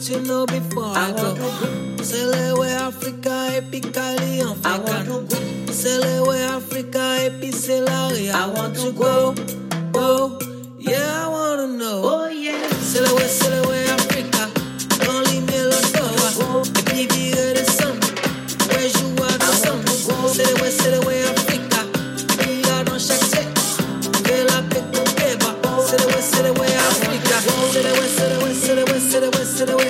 want you know before I go. Celebrate Africa, epically African. Celebrate Africa, epically. I want to go, go. Yeah, I wanna know. Oh yeah. Celebrate Africa. Don't leave me alone. If you hear the song, where's you are the song? Celebrate Africa. We are dans chaque tête. Que la paix qu'on débat. Celebrate Africa. Celebrate.